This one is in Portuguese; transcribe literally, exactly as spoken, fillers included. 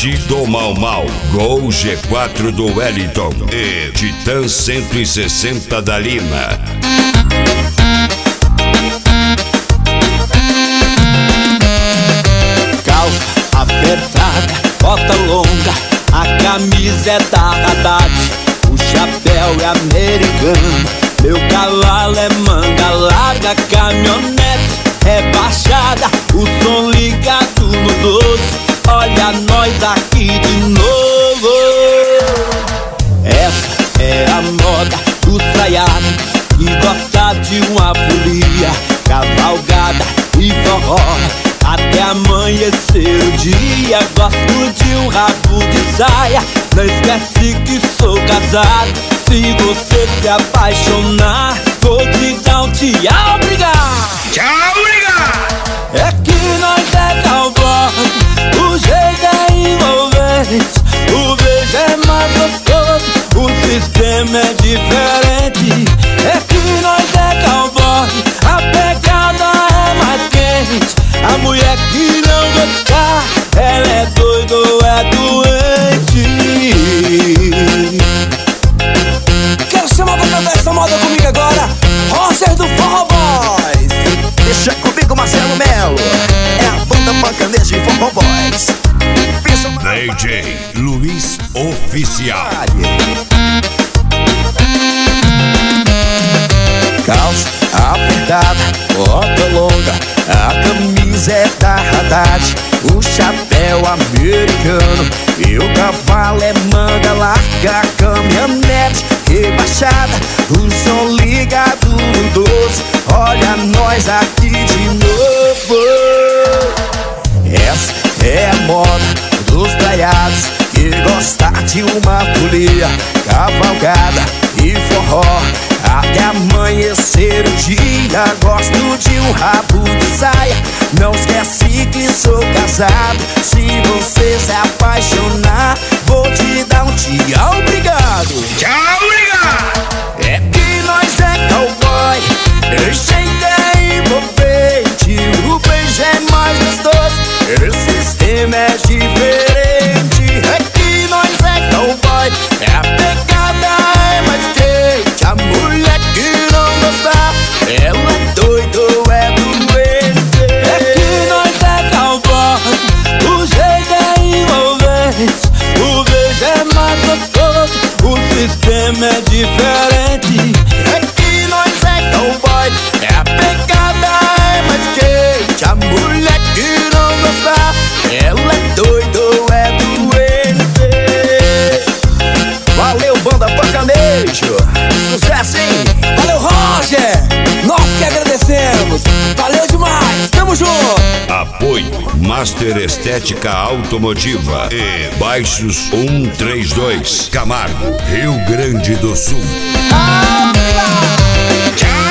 Norte do Mau Mau, Gol G quatro do Wellington e Titan cento e sessenta da Lima. Calça apertada, bota longa, a camisa é da Haddad, o chapéu é americano, meu cavalo é manga larga, caminhonete rebaixada, o som ligado no doze, olha nós aqui de novo. Essa é a moda dos traiados que gosta de uma folia, cavalgada e forró até amanhecer o dia. Gosto de um rabo de saia, não esquece que sou casado. Se você se apaixonar, vou te dar um tchau, obrigado. Tchau, obrigado. É que nós é cowboy, o jeito é envolvente, o beijo é mais gostoso, o sistema é diferente. É que nós é cowboy, a pegada é mais quente, a mulher que não gostar, ela é doida ou é doente. Quero chamar pra cantar essa moda comigo agora, Roger do Forró Boys. Deixa comigo, Marcelo Melo, é a banda Pancaneja e Forró Boys. D J Luiz Oficial. Calça apertada, bota longa, a camisa é da Haddad, o chapéu americano e o cavalo é manga larga, caminhonete rebaixada, o som ligado no doze, olha nós aqui de novo. Essa é a moda dos traiados que gosta de uma folia, cavalgada e forró até amanhecer o dia. Gosto de um rabo de saia, não esquece que sou casado. Se você se apaixonar, vou te dar um tchau, obrigado. Tchau, obrigado. É que nós é cowboy, o jeito é envolvente, o beijo é mais gostoso, o sistema é diferente. É que nós é cowboy, é a pegada é mais quente, a mulher que não gostar, ela é doida ou é doente. É que nós é cowboy, o jeito é envolvente, o beijo é mais gostoso, o sistema é diferente. É que nós é cowboy, é a pegada é mais quente, a mulher que não gostar, ela é doida ou é doente. Valeu, banda Pancanejo, sucesso, hein? Valeu, Roger, nós que agradecemos, valeu demais, tamo junto. Apoio Master Estética Automotiva e Baixos cento e trinta e dois, Camargo, Rio Grande do Sul. Obrigado. Tchau.